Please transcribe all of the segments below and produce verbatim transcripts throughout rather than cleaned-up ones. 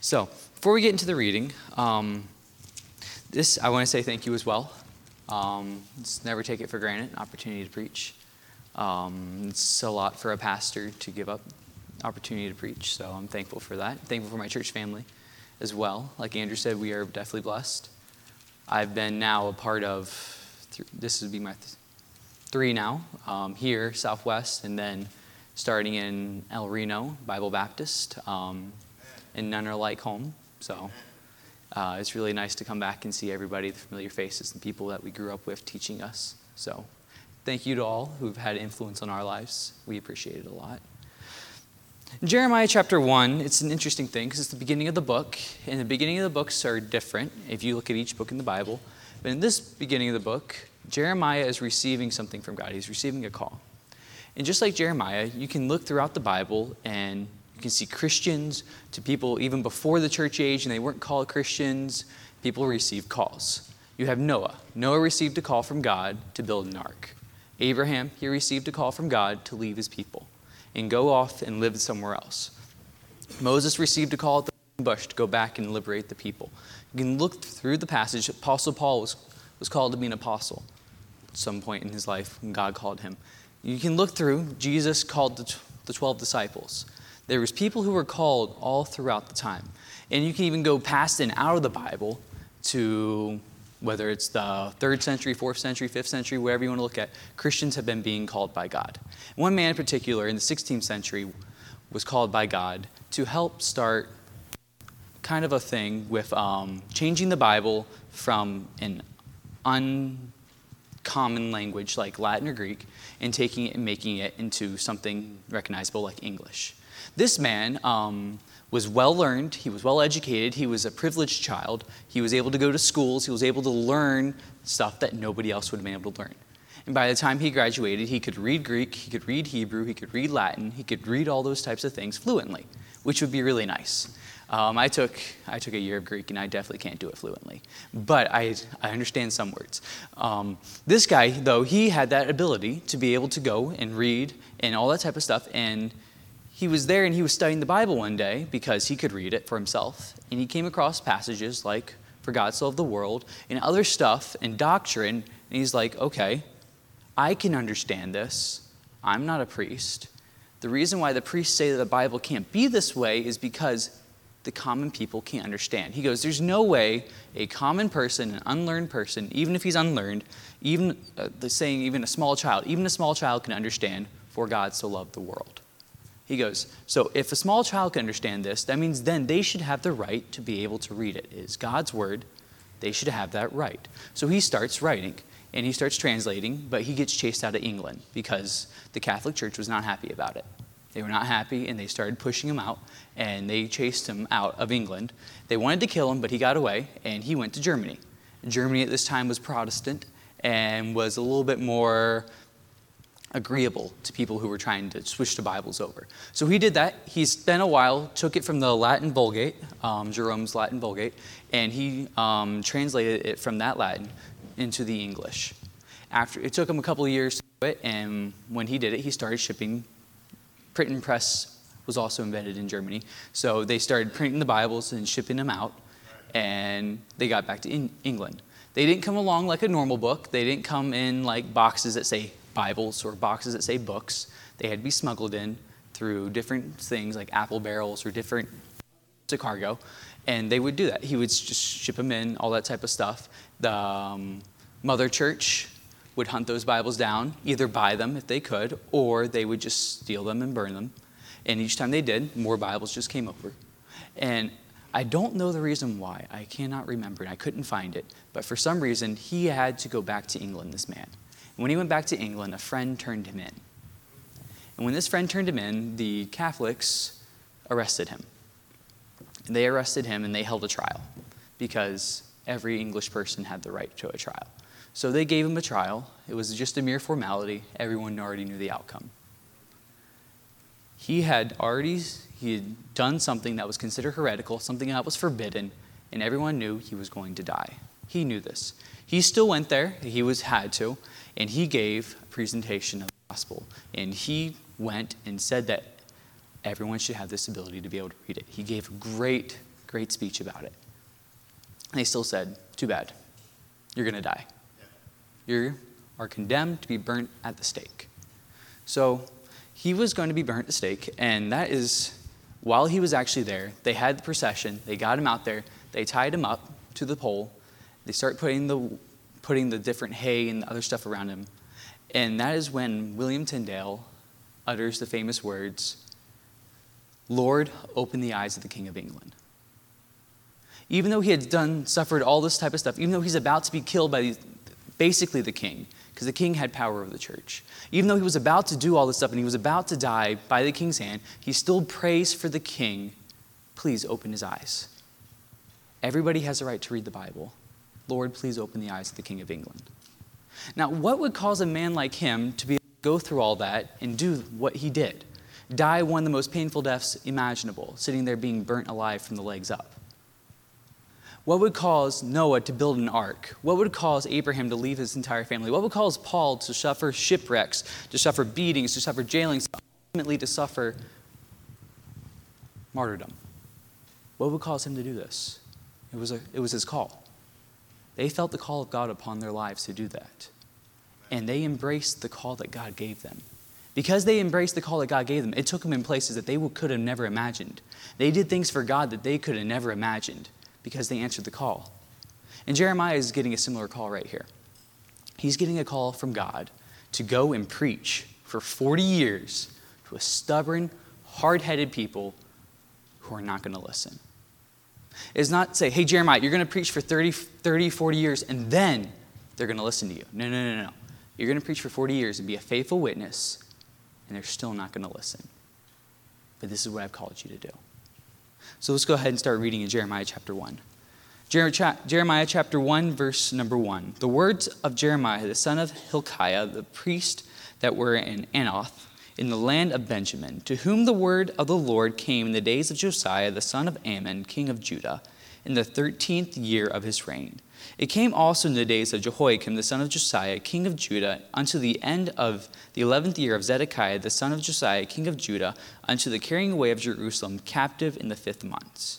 So, before we get into the reading, um, this I want to say thank you as well. Um, just never take it for granted, an opportunity to preach. Um, it's a lot for a pastor to give up opportunity to preach, so I'm thankful for that. Thankful for my church family as well. Like Andrew said, we are definitely blessed. I've been now a part of, th- this would be my th- three now, um, here, Southwest, and then starting in El Reno, Bible Baptist, um, and None Are Like Home. So uh, it's really nice to come back and see everybody, the familiar faces, and people that we grew up with teaching us. So thank you to all who've had influence on our lives. We appreciate it a lot. In Jeremiah chapter one, it's an interesting thing because it's the beginning of the book, and the beginning of the books are different if you look at each book in the Bible. But in this beginning of the book, Jeremiah is receiving something from God. He's receiving a call. And just like Jeremiah, you can look throughout the Bible and you can see Christians to people even before the church age, and they weren't called Christians. People received calls. You have Noah. Noah received a call from God to build an ark. Abraham, he received a call from God to leave his people and go off and live somewhere else. Moses received a call at the bush to go back and liberate the people. You can look through the passage. Apostle Paul was, was called to be an apostle at some point in his life when God called him. You can look through. Jesus called the, the twelve disciples. There was people who were called all throughout the time. And you can even go past and out of the Bible to whether it's the third century, fourth century, fifth century, wherever you want to look at, Christians have been being called by God. One man in particular in the sixteenth century was called by God to help start kind of a thing with um, changing the Bible from an uncommon language like Latin or Greek and taking it and making it into something recognizable like English. This man um, was well-learned, he was well-educated, he was a privileged child, he was able to go to schools, he was able to learn stuff that nobody else would have been able to learn. And by the time he graduated, he could read Greek, he could read Hebrew, he could read Latin, he could read all those types of things fluently, which would be really nice. Um, I took I took a year of Greek, and I definitely can't do it fluently. But I, I understand some words. Um, this guy, though, he had that ability to be able to go and read and all that type of stuff, and he was there and he was studying the Bible one day because he could read it for himself. And he came across passages like, for God so loved the world, and other stuff and doctrine. And he's like, okay, I can understand this. I'm not a priest. The reason why the priests say that the Bible can't be this way is because the common people can't understand. He goes, there's no way a common person, an unlearned person, even if he's unlearned, even uh, the saying even a small child, even a small child can understand, for God so loved the world. He goes, so if a small child can understand this, that means then they should have the right to be able to read it. It is God's word. They should have that right. So he starts writing, and he starts translating, but he gets chased out of England because the Catholic Church was not happy about it. They were not happy, and they started pushing him out, and they chased him out of England. They wanted to kill him, but he got away, and he went to Germany. Germany at this time was Protestant and was a little bit more agreeable to people who were trying to switch the Bibles over. So he did that. He spent a while, took it from the Latin Vulgate, um, Jerome's Latin Vulgate, and he um, translated it from that Latin into the English. After it took him a couple of years to do it, and when he did it, he started shipping. Print and press was also invented in Germany. So they started printing the Bibles and shipping them out, and they got back to in- England. They didn't come along like a normal book. They didn't come in like boxes that say Bibles or boxes that say books. They had to be smuggled in through different things like apple barrels or different to cargo, and they would do that. He would just ship them in, all that type of stuff. The um, mother church would hunt those Bibles down, either buy them if they could, or they would just steal them and burn them. And each time they did, more Bibles just came over. And I don't know the reason why. I cannot remember, and I couldn't find it. But for some reason, he had to go back to England, this man. And when he went back to England, a friend turned him in. And when this friend turned him in, the Catholics arrested him. And they arrested him, and they held a trial because every English person had the right to a trial. So they gave him a trial. It was just a mere formality. Everyone already knew the outcome. He had already he had done something that was considered heretical, something that was forbidden, and everyone knew he was going to die. He knew this. He still went there. He was had to, and he gave a presentation of the gospel. And he went and said that everyone should have this ability to be able to read it. He gave a great great speech about it. And they still said, too bad, you're going to die. You are condemned to be burnt at the stake. So he was going to be burnt at the stake, and that is, while he was actually there, they had the procession, they got him out there, they tied him up to the pole, they start putting the putting the different hay and other stuff around him, and that is when William Tyndale utters the famous words, "Lord, open the eyes of the King of England." Even though he had done, suffered all this type of stuff, even though he's about to be killed by the, basically the king, because the king had power over the church. Even though he was about to do all this stuff and he was about to die by the king's hand, he still prays for the king, please open his eyes. Everybody has a right to read the Bible. Lord, please open the eyes of the King of England. Now, what would cause a man like him to be able to go through all that and do what he did? Die one of the most painful deaths imaginable, sitting there being burnt alive from the legs up. What would cause Noah to build an ark? What would cause Abraham to leave his entire family? What would cause Paul to suffer shipwrecks, to suffer beatings, to suffer jailings, ultimately to suffer martyrdom? What would cause him to do this? It was, a, it was his call. They felt the call of God upon their lives to do that. And they embraced the call that God gave them. Because they embraced the call that God gave them, it took them in places that they could have never imagined. They did things for God that they could have never imagined, because they answered the call. And Jeremiah is getting a similar call right here. He's getting a call from God to go and preach for forty years to a stubborn, hard-headed people who are not going to listen. It's not say, hey, Jeremiah, you're going to preach for thirty, thirty, forty years, and then they're going to listen to you. No, no, no, no. You're going to preach for forty years and be a faithful witness, and they're still not going to listen. But this is what I've called you to do. So let's go ahead and start reading in Jeremiah chapter one. Jeremiah chapter one, verse number one. The words of Jeremiah, the son of Hilkiah, the priest that were in Anathoth, in the land of Benjamin, to whom the word of the Lord came in the days of Josiah, the son of Ammon, king of Judah, in the thirteenth year of his reign. It came also in the days of Jehoiakim, the son of Josiah, king of Judah, unto the end of the eleventh year of Zedekiah, the son of Josiah, king of Judah, unto the carrying away of Jerusalem captive in the fifth month.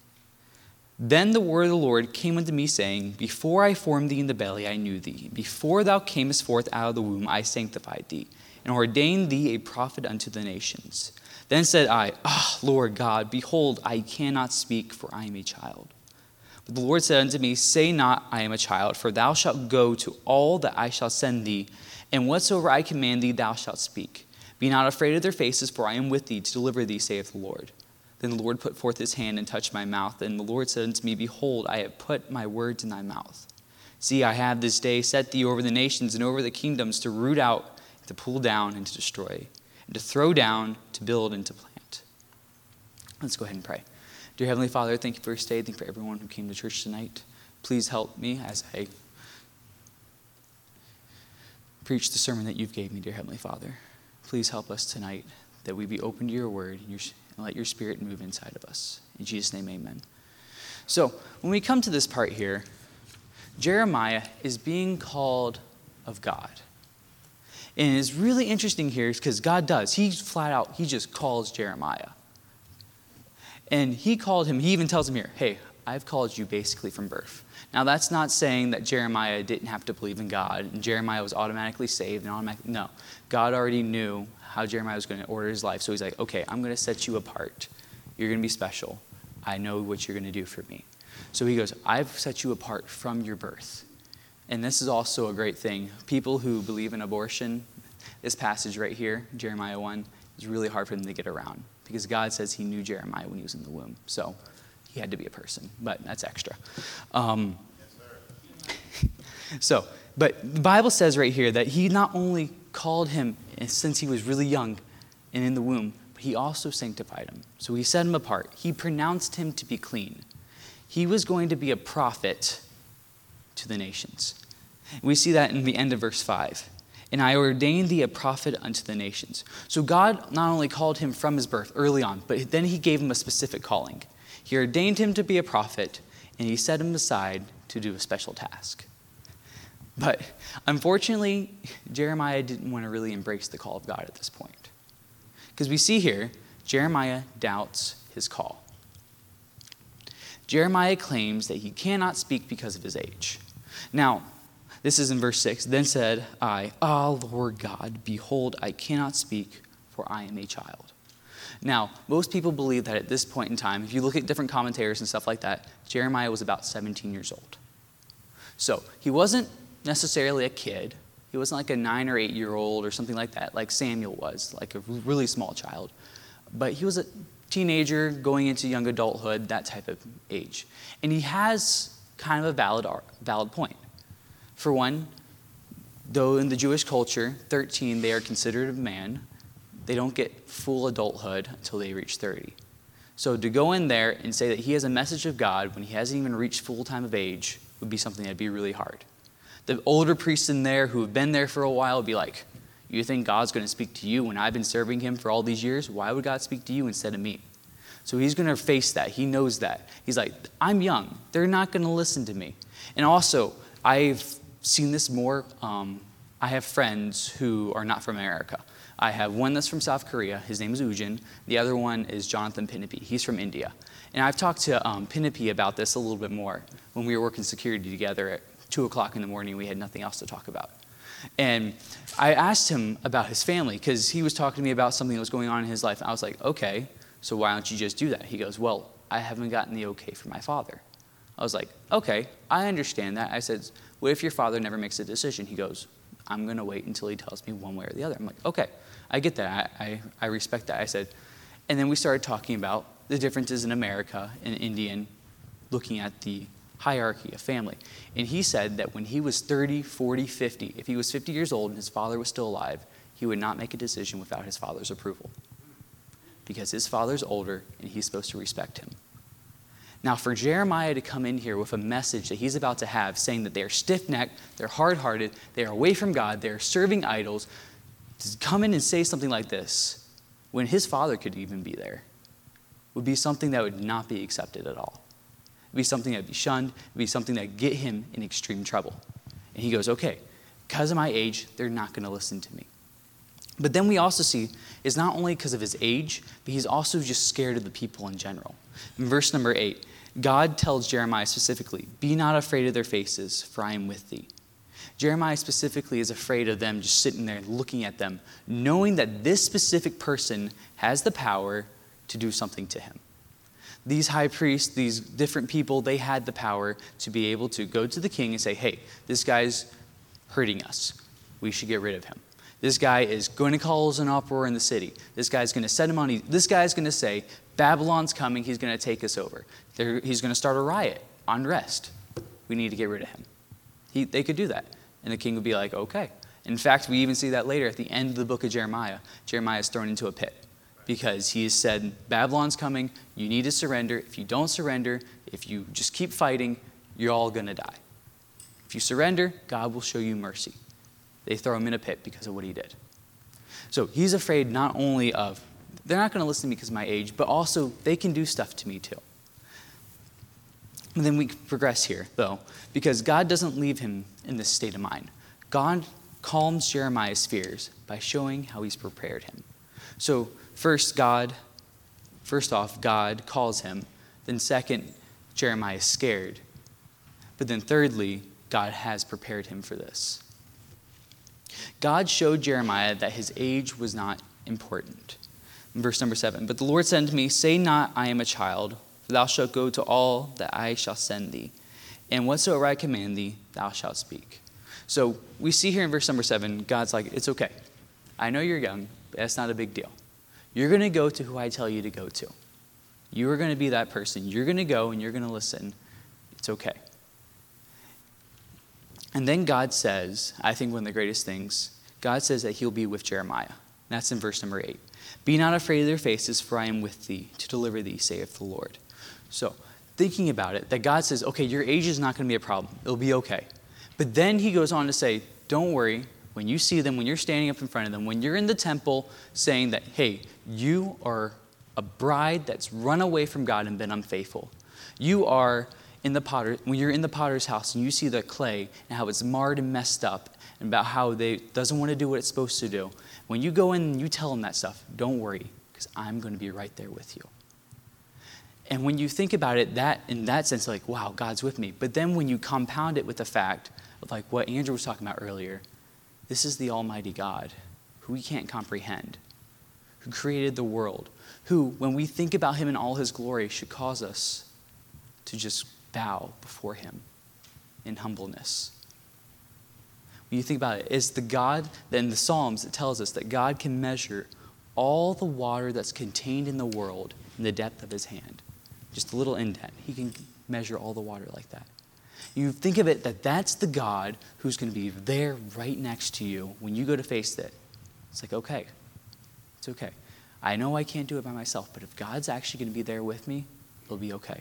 Then the word of the Lord came unto me, saying, Before I formed thee in the belly, I knew thee. Before thou camest forth out of the womb, I sanctified thee, and ordained thee a prophet unto the nations. Then said I, Ah, Lord God, behold, I cannot speak, for I am a child. But the Lord said unto me, Say not, I am a child, for thou shalt go to all that I shall send thee, and whatsoever I command thee, thou shalt speak. Be not afraid of their faces, for I am with thee to deliver thee, saith the Lord. Then the Lord put forth his hand and touched my mouth, and the Lord said unto me, Behold, I have put my words in thy mouth. See, I have this day set thee over the nations and over the kingdoms to root out, to pull down, and to destroy, and to throw down, to build, and to plant. Let's go ahead and pray. Dear Heavenly Father, thank you for your stay. Thank you for everyone who came to church tonight. Please help me as I preach the sermon that you've gave me, dear Heavenly Father. Please help us tonight that we be open to your word and, your, and let your spirit move inside of us. In Jesus' name, amen. So when we come to this part here, Jeremiah is being called of God. And it's really interesting here because God does. He flat out, he just calls Jeremiah. And he called him, he even tells him here, hey, I've called you basically from birth. Now, that's not saying that Jeremiah didn't have to believe in God and Jeremiah was automatically saved and automatically, no. God already knew how Jeremiah was going to order his life. So he's like, okay, I'm going to set you apart. You're going to be special. I know what you're going to do for me. So he goes, I've set you apart from your birth. And this is also a great thing. People who believe in abortion, this passage right here, Jeremiah one, is really hard for them to get around. Because God says he knew Jeremiah when he was in the womb. So he had to be a person, but that's extra. Um, yes, so, but the Bible says right here that he not only called him since he was really young and in the womb, but he also sanctified him. So he set him apart. He pronounced him to be clean. He was going to be a prophet to the nations. We see that in the end of verse five. And I ordained thee a prophet unto the nations. So God not only called him from his birth early on, but then he gave him a specific calling. He ordained him to be a prophet, and he set him aside to do a special task. But unfortunately, Jeremiah didn't want to really embrace the call of God at this point. Because we see here, Jeremiah doubts his call. Jeremiah claims that he cannot speak because of his age. Now, this is in verse six. Then said I, Ah, Lord God, behold, I cannot speak, for I am a child. Now, most people believe that at this point in time, if you look at different commentators and stuff like that, Jeremiah was about seventeen years old. So he wasn't necessarily a kid. He wasn't like a nine or eight year old or something like that, like Samuel was, like a really small child. But he was a teenager going into young adulthood, that type of age. And he has kind of a valid, valid point. For one, though in the Jewish culture, thirteen, they are considered a man. They don't get full adulthood until they reach thirty. So to go in there and say that he has a message of God when he hasn't even reached full time of age would be something that'd be really hard. The older priests in there who have been there for a while would be like, you think God's going to speak to you when I've been serving him for all these years? Why would God speak to you instead of me? So he's going to face that. He knows that. He's like, I'm young. They're not going to listen to me. And also, I've seen this more. Um, I have friends who are not from America. I have one that's from South Korea. His name is Ujin. The other one is Jonathan Pinipi. He's from India. And I've talked to um, Pinipi about this a little bit more when we were working security together at two o'clock in the morning. We had nothing else to talk about. And I asked him about his family because he was talking to me about something that was going on in his life. I was like, okay, so why don't you just do that? He goes, well, I haven't gotten the okay from my father. I was like, okay, I understand that. I said, what if your father never makes a decision? He goes, I'm going to wait until he tells me one way or the other. I'm like, okay, I get that. I, I, I respect that. I said, and then we started talking about the differences in America and Indian, looking at the hierarchy of family. And he said that when he was thirty, forty, fifty, if he was fifty years old and his father was still alive, he would not make a decision without his father's approval. Because his father's older and he's supposed to respect him. Now, for Jeremiah to come in here with a message that he's about to have, saying that they are stiff-necked, they're hard-hearted, they are away from God, they are serving idols, to come in and say something like this, when his father could even be there, would be something that would not be accepted at all. It would be something that would be shunned. It would be something that would get him in extreme trouble. And he goes, okay, because of my age, they're not going to listen to me. But then we also see is not only because of his age, but he's also just scared of the people in general. In verse number eight, God tells Jeremiah specifically, be not afraid of their faces, for I am with thee. Jeremiah specifically is afraid of them just sitting there looking at them, knowing that this specific person has the power to do something to him. These high priests, these different people, they had the power to be able to go to the king and say, hey, this guy's hurting us. We should get rid of him. This guy is going to cause an uproar in the city. This guy's going to set him on. This guy's going to say, Babylon's coming. He's going to take us over. They're, he's going to start a riot, unrest. We need to get rid of him. He, they could do that. And the king would be like, okay. In fact, we even see that later at the end of the book of Jeremiah. Jeremiah is thrown into a pit because he has said, Babylon's coming. You need to surrender. If you don't surrender, if you just keep fighting, you're all going to die. If you surrender, God will show you mercy. They throw him in a pit because of what he did. So he's afraid not only of, they're not going to listen to me because of my age, but also they can do stuff to me too. And then we progress here, though, because God doesn't leave him in this state of mind. God calms Jeremiah's fears by showing how he's prepared him. So first, God, first off, God calls him. Then second, Jeremiah is scared. But then thirdly, God has prepared him for this. God showed Jeremiah that his age was not important. In verse number seven, but the Lord said unto me, say not, I am a child, for thou shalt go to all that I shall send thee, and whatsoever I command thee, thou shalt speak. So we see here in verse number seven, God's like, it's okay. I know you're young, but that's not a big deal. You're going to go to who I tell you to go to. You are going to be that person. You're going to go and you're going to listen. It's okay. And then God says, I think one of the greatest things, God says that he'll be with Jeremiah. That's in verse number eight. Be not afraid of their faces, for I am with thee to deliver thee, saith the Lord. So, thinking about it, that God says, okay, your age is not going to be a problem. It'll be okay. But then he goes on to say, don't worry, when you see them, when you're standing up in front of them, when you're in the temple saying that, hey, you are a bride that's run away from God and been unfaithful. You are in the potter, when you're in the potter's house and you see the clay and how it's marred and messed up and about how they doesn't want to do what it's supposed to do. When you go in and you tell them that stuff, don't worry, because I'm going to be right there with you. And when you think about it, that in that sense, like, wow, God's with me. But then when you compound it with the fact of like what Andrew was talking about earlier, this is the Almighty God who we can't comprehend, who created the world, who, when we think about him in all his glory, should cause us to just bow before him in humbleness. When you think about it, it's the God that in the Psalms it tells us that God can measure all the water that's contained in the world in the depth of his hand. Just a little indent. He can measure all the water like that. You think of it that that's the God who's going to be there right next to you when you go to face it. It's like, okay, it's okay. I know I can't do it by myself, but if God's actually going to be there with me, it'll be okay.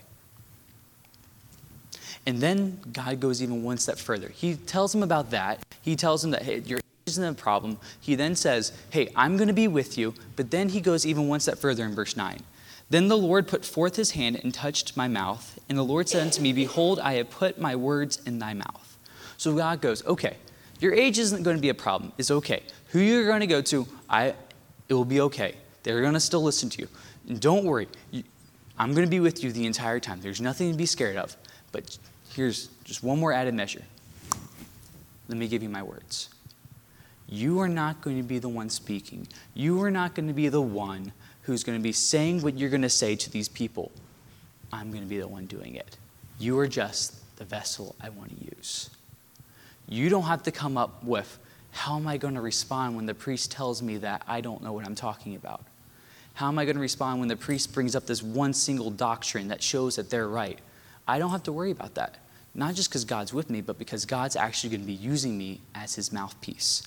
And then God goes even one step further. He tells him about that. He tells him that, hey, your age isn't a problem. He then says, hey, I'm going to be with you. But then he goes even one step further in verse nine. Then the Lord put forth his hand and touched my mouth. And the Lord said unto me, behold, I have put my words in thy mouth. So God goes, okay, your age isn't going to be a problem. It's okay. Who you're going to go to, I, it will be okay. They're going to still listen to you. And don't worry. You, I'm going to be with you the entire time. There's nothing to be scared of. But here's just one more added measure. Let me give you my words. You are not going to be the one speaking. You are not going to be the one who's going to be saying what you're going to say to these people. I'm going to be the one doing it. You are just the vessel I want to use. You don't have to come up with, how am I going to respond when the priest tells me that I don't know what I'm talking about? How am I going to respond when the priest brings up this one single doctrine that shows that they're right? I don't have to worry about that. Not just because God's with me, but because God's actually going to be using me as his mouthpiece.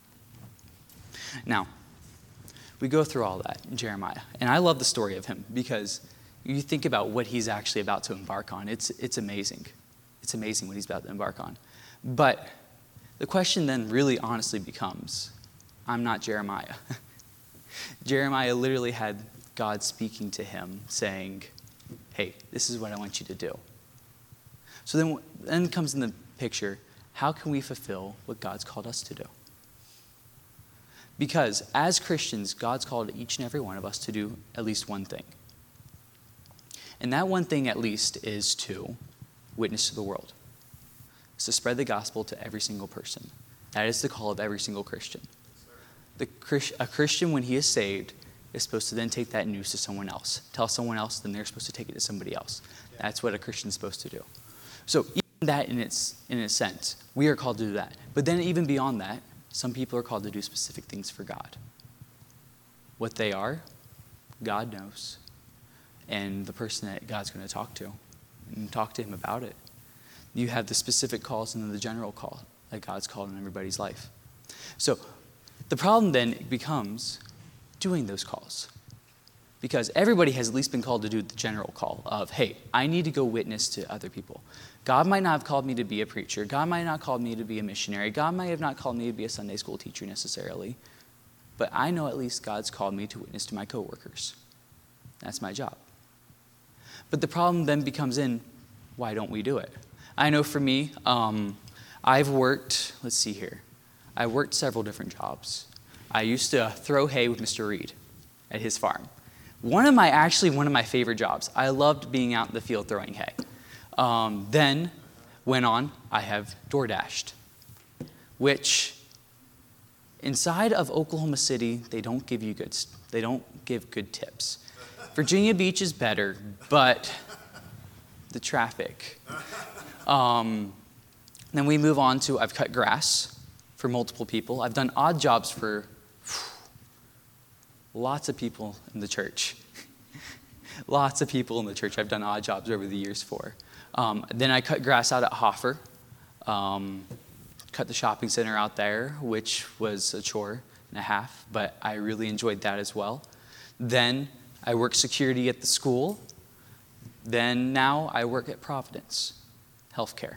Now, we go through all that in Jeremiah. And I love the story of him because you think about what he's actually about to embark on. It's, it's amazing. It's amazing what he's about to embark on. But the question then really honestly becomes, I'm not Jeremiah. Jeremiah literally had God speaking to him saying, hey, this is what I want you to do. So then, then comes in the picture, how can we fulfill what God's called us to do? Because as Christians, God's called each and every one of us to do at least one thing. And that one thing at least is to witness to the world. It's to spread the gospel to every single person. That is the call of every single Christian. The, a Christian, when he is saved, is supposed to then take that news to someone else. Tell someone else, then they're supposed to take it to somebody else. That's what a Christian's supposed to do. So even that in its in a sense, we are called to do that. But then even beyond that, some people are called to do specific things for God. What they are, God knows. And the person that God's going to talk to, and talk to him about it. You have the specific calls and then the general call that God's called in everybody's life. So the problem then becomes doing those calls. Because everybody has at least been called to do the general call of, hey, I need to go witness to other people. God might not have called me to be a preacher. God might not have called me to be a missionary. God might have not called me to be a Sunday school teacher necessarily. But I know at least God's called me to witness to my coworkers. That's my job. But the problem then becomes in, why don't we do it? I know for me, um, I've worked, let's see here. I worked several different jobs. I used to throw hay with Mister Reed at his farm. One of my, actually one of my favorite jobs. I loved being out in the field throwing hay. Um, then went on, I have DoorDashed, which inside of Oklahoma City, they don't give you good, they don't give good tips. Virginia Beach is better, but the traffic. Um, then we move on to, I've cut grass for multiple people. I've done odd jobs for lots of people in the church. Lots of people in the church I've done odd jobs over the years for. Um, then I cut grass out at Hoffer. Um, cut the shopping center out there, which was a chore and a half, but I really enjoyed that as well. Then I worked security at the school. Then now I work at Providence Healthcare.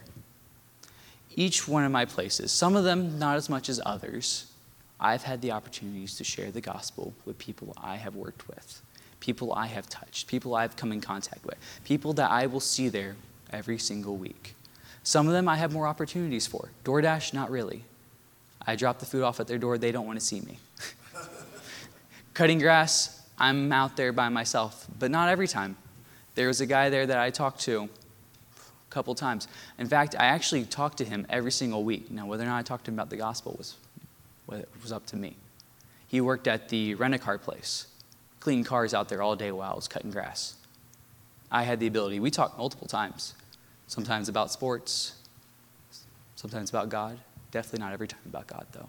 Each one of my places, some of them not as much as others, I've had the opportunities to share the gospel with people I have worked with, people I have touched, people I've come in contact with, people that I will see there every single week. Some of them I have more opportunities for. DoorDash, not really. I drop the food off at their door, they don't want to see me. Cutting grass, I'm out there by myself, but not every time. There was a guy there that I talked to a couple times. In fact, I actually talked to him every single week. Now, whether or not I talked to him about the gospel was, was up to me. He worked at the rent-a-car place, cleaning cars out there all day while I was cutting grass. I had the ability. We talked multiple times, sometimes about sports, sometimes about God. Definitely not every time about God, though.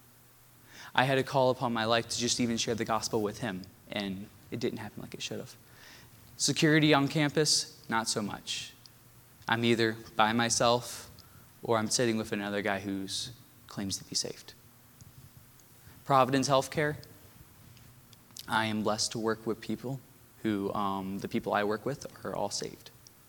I had a call upon my life to just even share the gospel with him, and it didn't happen like it should have. Security on campus, not so much. I'm either by myself or I'm sitting with another guy who claims to be saved. Providence Healthcare, I am blessed to work with people who, um, the people I work with are all saved.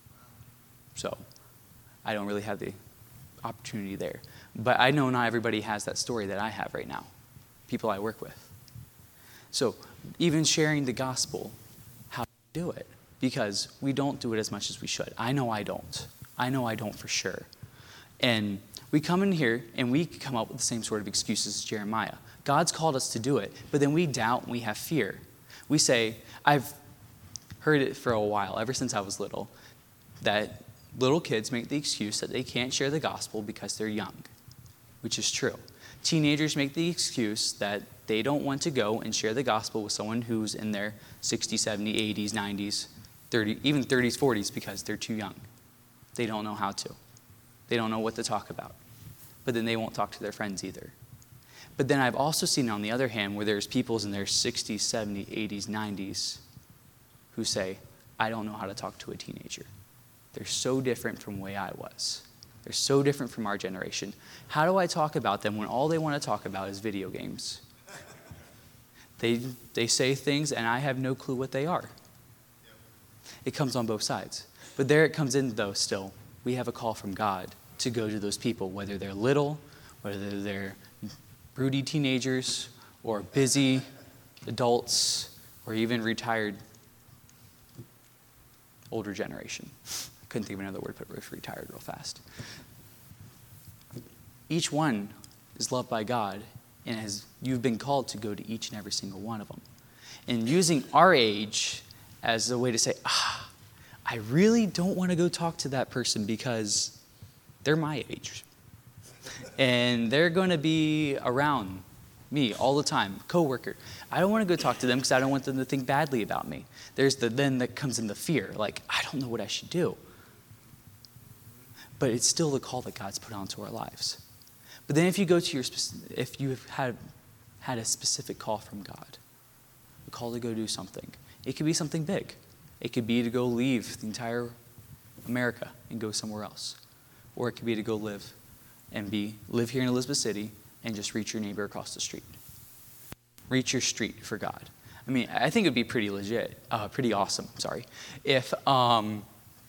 So I don't really have the opportunity there. But I know not everybody has that story that I have right now, people I work with. So even sharing the gospel, how do we do it? Because we don't do it as much as we should. I know I don't. I know I don't for sure. And we come in here and we come up with the same sort of excuses as Jeremiah. God's called us to do it, but then we doubt and we have fear. We say, I've heard it for a while, ever since I was little, that little kids make the excuse that they can't share the gospel because they're young, which is true. Teenagers make the excuse that they don't want to go and share the gospel with someone who's in their sixties, seventies, eighties, nineties, thirties, even thirties, forties because they're too young. They don't know how to. They don't know what to talk about. But then they won't talk to their friends either. But then I've also seen, on the other hand, where there's people in their sixties, seventies, eighties, nineties who say, I don't know how to talk to a teenager. They're so different from the way I was. They're so different from our generation. How do I talk about them when all they want to talk about is video games? They, they say things and I have no clue what they are. It comes on both sides. But there it comes in, though, still. We have a call from God to go to those people, whether they're little, whether they're broody teenagers, or busy adults, or even retired older generation. I couldn't think of another word, but retired real fast. Each one is loved by God, and has, you've been called to go to each and every single one of them. And using our age as a way to say, ah, I really don't want to go talk to that person because they're my age. And they're going to be around me all the time, coworker. I don't want to go talk to them because I don't want them to think badly about me. There's the then that comes in the fear, like, I don't know what I should do. But it's still the call that God's put onto our lives. But then if you go to your, if you have had, had a specific call from God, a call to go do something, it could be something big. It could be to go leave the entire America and go somewhere else. Or it could be to go live and be live here in Elizabeth City and just reach your neighbor across the street. Reach your street for God. I mean, I think it would be pretty legit, uh, pretty awesome, sorry, if um,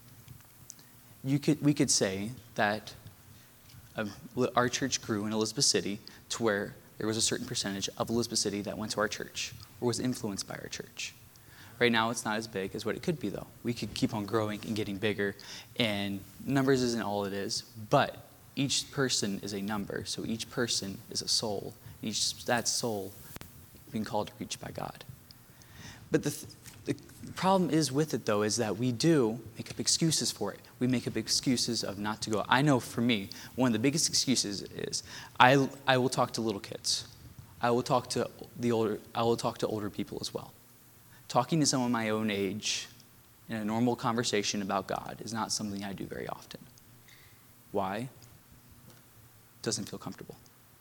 you could, we could say that uh, our church grew in Elizabeth City to where there was a certain percentage of Elizabeth City that went to our church or was influenced by our church. Right now, it's not as big as what it could be, though. We could keep on growing and getting bigger, and numbers isn't all it is, but each person is a number, so each person is a soul. Each that soul being called to reach by God. But the, th- the problem is with it, though, is that we do make up excuses for it. We make up excuses of not to go. I know for me, one of the biggest excuses is I, I will talk to little kids. I will talk to the older. I will talk to older people as well. Talking to someone my own age in a normal conversation about God is not something I do very often. Why? It doesn't feel comfortable.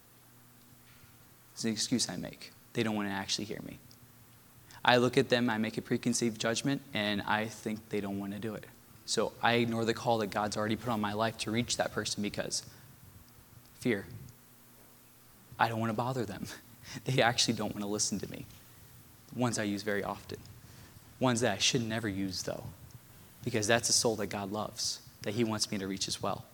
It's an excuse I make. They don't want to actually hear me. I look at them, I make a preconceived judgment, and I think they don't want to do it. So I ignore the call that God's already put on my life to reach that person because fear. I don't want to bother them. They actually don't want to listen to me. Ones I use very often. Ones that I should never use, though, because that's a soul that God loves, that he wants me to reach as well.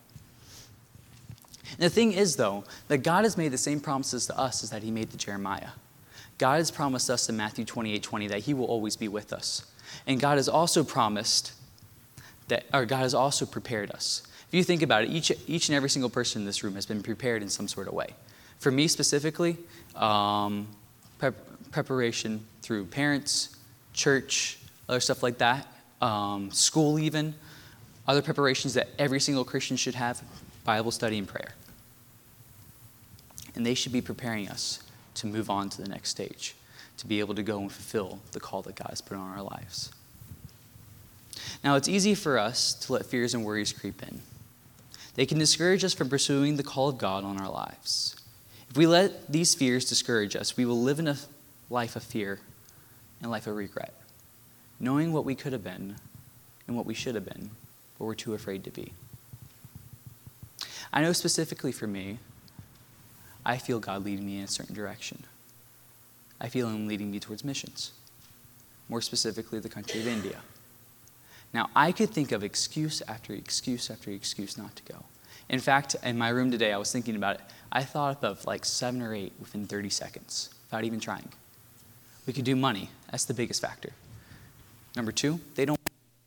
And the thing is, though, that God has made the same promises to us as that he made to Jeremiah. God has promised us in Matthew twenty-eight twenty that he will always be with us. And God has also promised that, or God has also prepared us. If you think about it, each, each and every single person in this room has been prepared in some sort of way. For me specifically, um, prep, preparation through parents, church, other stuff like that. um, school even, other preparations that every single Christian should have, Bible study and prayer. And they should be preparing us to move on to the next stage, to be able to go and fulfill the call that God has put on our lives. Now, it's easy for us to let fears and worries creep in. They can discourage us from pursuing the call of God on our lives. If we let these fears discourage us, we will live in a life of fear and a life of regret, knowing what we could have been and what we should have been, but we're too afraid to be. I know specifically for me, I feel God leading me in a certain direction. I feel Him leading me towards missions, more specifically the country of India. Now, I could think of excuse after excuse after excuse not to go. In fact, in my room today, I was thinking about it. I thought of like seven or eight within thirty seconds, without even trying. We could do money. That's the biggest factor. Number two, they don't.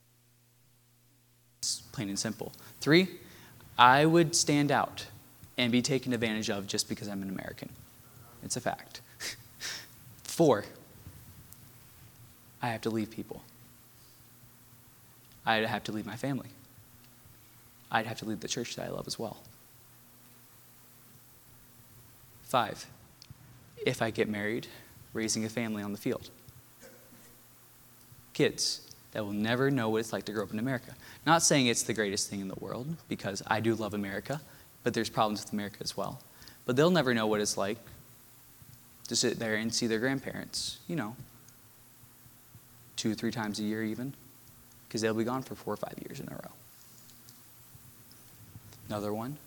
It's plain and simple. Three, I would stand out and be taken advantage of just because I'm an American. It's a fact. Four, I have to leave people. I'd have to leave my family. I'd have to leave the church that I love as well. Five, if I get married, raising a family on the field. Kids that will never know what it's like to grow up in America. Not saying it's the greatest thing in the world, because I do love America, but there's problems with America as well. But they'll never know what it's like to sit there and see their grandparents, you know, two, three times a year even, because they'll be gone for four or five years in a row. Another one,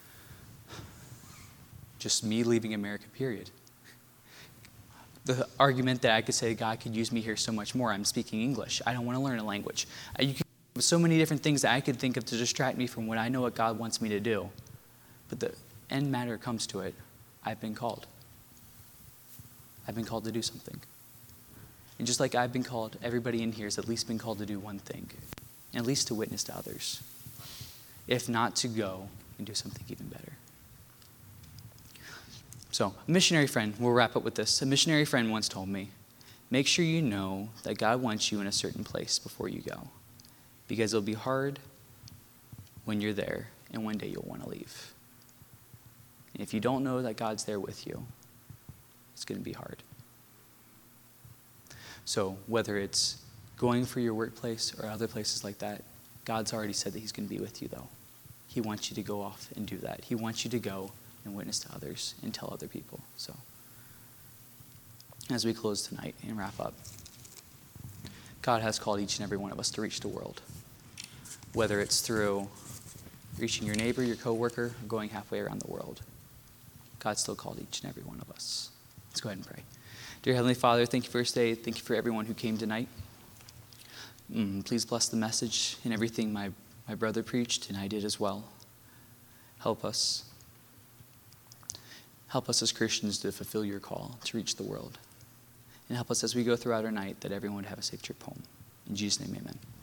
just me leaving America, period. The argument that I could say God could use me here so much more, I'm speaking English. I don't want to learn a language. You can, so many different things that I could think of to distract me from what I know what God wants me to do. But the end matter comes to it, I've been called. I've been called to do something. And just like I've been called, everybody in here has at least been called to do one thing, and at least to witness to others. If not to go and do something even better. So, a missionary friend, we'll wrap up with this. A missionary friend once told me, make sure you know that God wants you in a certain place before you go. Because it'll be hard when you're there, and one day you'll want to leave. And if you don't know that God's there with you, it's going to be hard. So whether it's going for your workplace or other places like that, God's already said that He's going to be with you, though. He wants you to go off and do that. He wants you to go and witness to others and tell other people. So as we close tonight and wrap up, God has called each and every one of us to reach the world. Whether it's through reaching your neighbor, your coworker, or going halfway around the world, God still called each and every one of us. Let's go ahead and pray. Dear Heavenly Father, thank you for this day. Thank you for everyone who came tonight. Mm, please bless the message and everything my, my brother preached, and I did as well. Help us. Help us as Christians to fulfill your call to reach the world. And help us as we go throughout our night that everyone would have a safe trip home. In Jesus' name, amen.